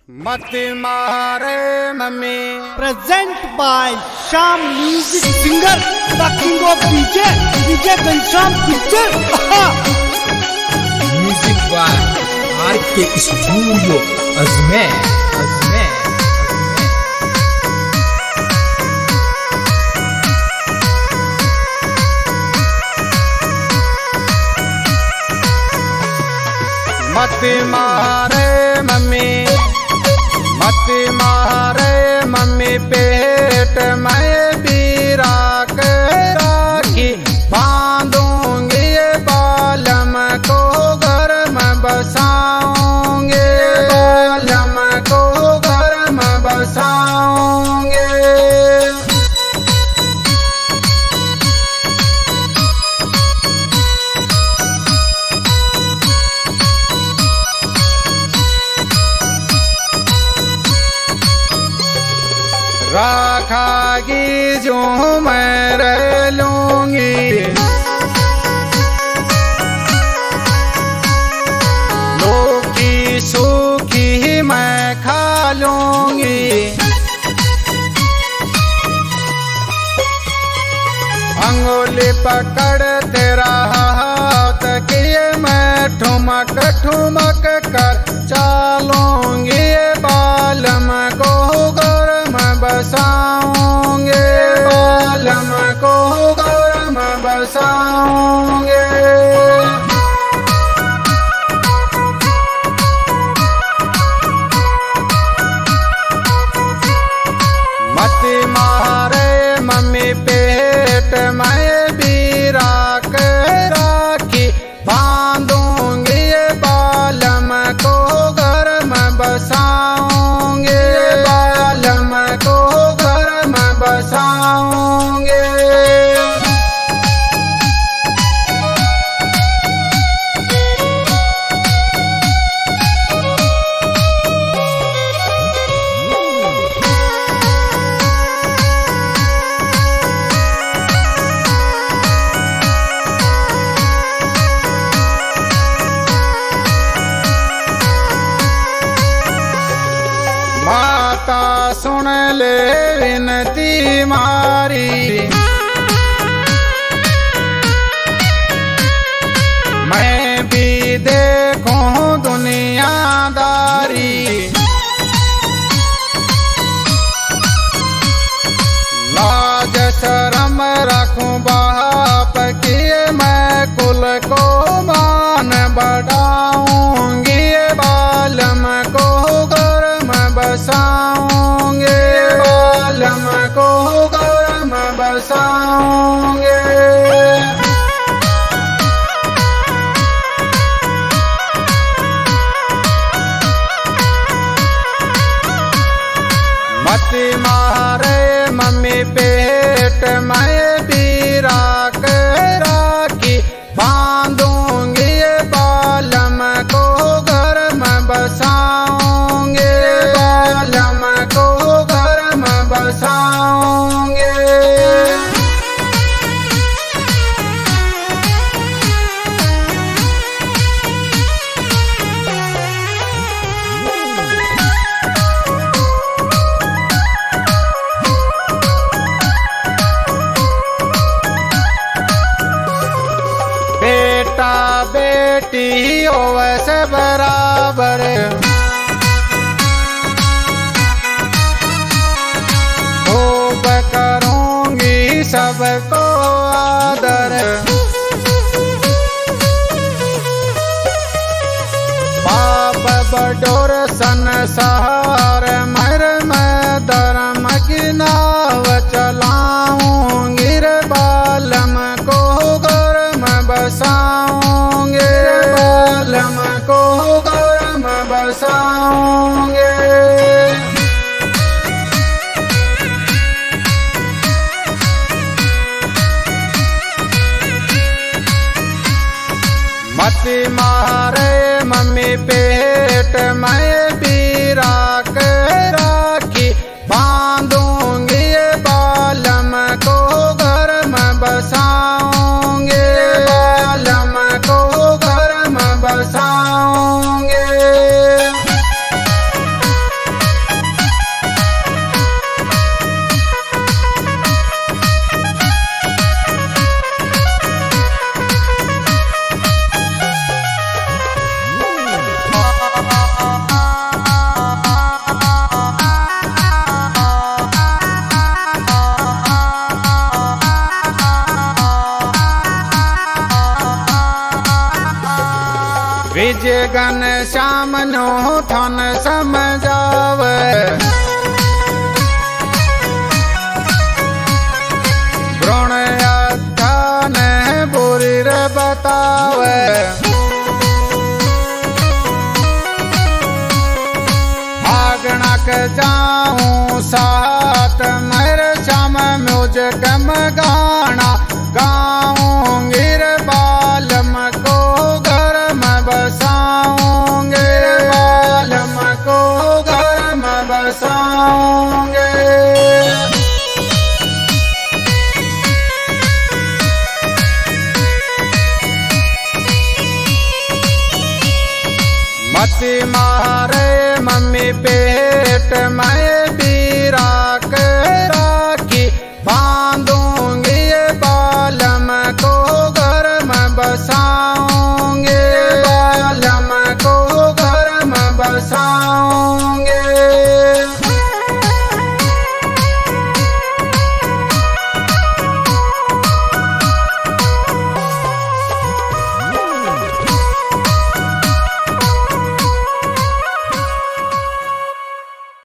मत मारे mummy present by Shyam music singer the king of DJ Ghanshyam picture. Music by RK studio Ajmer. मत मारे mummy, मत मारे मम्मी, पेट में बीरा के राखी बांधूंगी, बालम को घर में बसाऊंगे, बालम को घर में बसाऊंगे। राखागी जो मैं रह लूंगी, लोकी सूखी मैं खा लूंगी, अंगुली पकड़ तेरा हाथ किए मैं ठुमक ठुमक कर चालूंगी, बालम को बसाऊंगे, बालम को घर में बसाऊंगे। मत मारे मम्मी, पेट में बीरा के राखी बांधूंगी, बालम को घर में बसाऊंगे, बालम को घर में बसाऊंगे। माता सुन ले विनती मारी, मैं भी देखूं दुनियादारी, लाज शर्म रखूं बाप की, मैं कुल को मान बढ़ाऊंगी, बालम को घर में बसाऊंगे, बालम को घर में बसाऊंगे। मत मारे मम्मी, पेट में बीरा के राखी बांधूंगी, बालम को घर में बसाऊंगे, बालम को घर में बसाऊंगे। बेटा बेटी हो वैसे बराबर, खूब करूंगी सबको आदर, बाप बडोर संसार मर में धर्म की नाव चलाऊंगी, बालम को घर में बसाऊंगे, बालम को घर में बसाऊंगे। मत मारे मम्मी, पेट में बीरा के राखी बांधूंगी, बालम को घर में बसाऊंगे, बालम को घर में बसाऊंगे। घन श्याम नो थन समझावे भ्रूण अथान बुरी रे बतावे आगणक जाऊं साथ मेरे श्याम म्यूजिक में गाना गाऊंगी रे बालम को घर में बसाऊंगे बालम को घर में बसाऊंगे मती मारे मम्मी पेट में